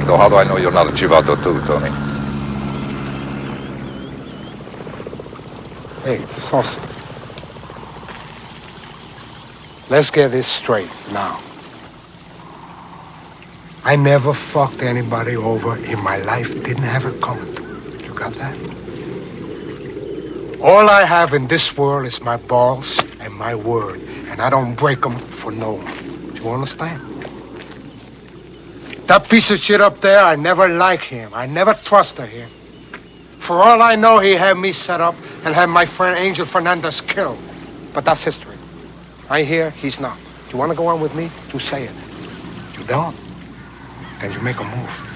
So how do I know you're not a chivato too, Tony? Hey, Saucy. Let's get this straight now. I never fucked anybody over in my life. Didn't have it coming to me. You got that? All I have in this world is my balls and my word. And I don't break them for no one. Do you understand? That piece of shit up there, I never liked him. I never trusted him. For all I know, he had me set up and had my friend Angel Fernandez killed. But that's history. I hear he's not. Do you want to go on with me? You say it. You don't? Then you make a move.